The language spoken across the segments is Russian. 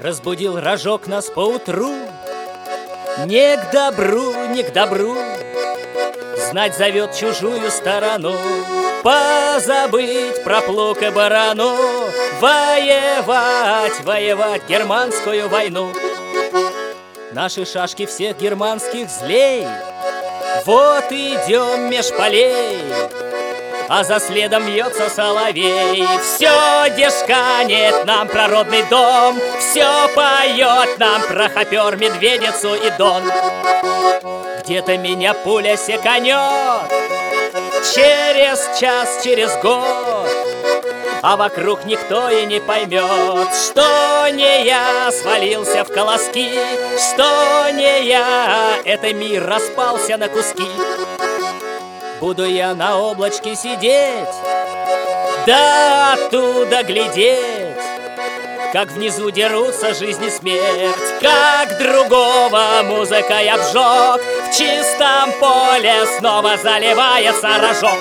Разбудил рожок нас поутру. Не к добру, не к добру. Знать зовет чужую сторону. Позабыть про плуг и барану. Воевать, воевать германскую войну. Наши шашки всех германских злей. Вот идем меж полей, а за следом вьется соловей. Все дешканет нам про родный дом, все поет нам про хопер, медведицу и дон. Где-то меня пуля секанет через час, через год, а вокруг никто и не поймет, что не я свалился в колоски, что не я, это мир распался на куски. Буду я на облачке сидеть, да оттуда глядеть, как внизу дерутся жизнь и смерть, как другого музыкой обжег, в чистом поле снова заливается рожок.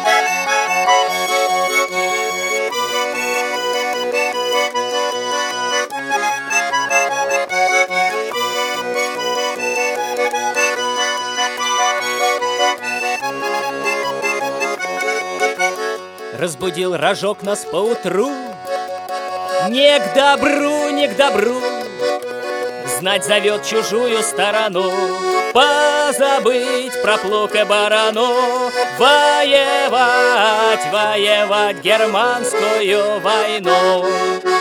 Разбудил рожок нас поутру. Не к добру, не к добру. Знать зовет чужую сторону. Позабыть про плуг и барану. Воевать, воевать германскую войну.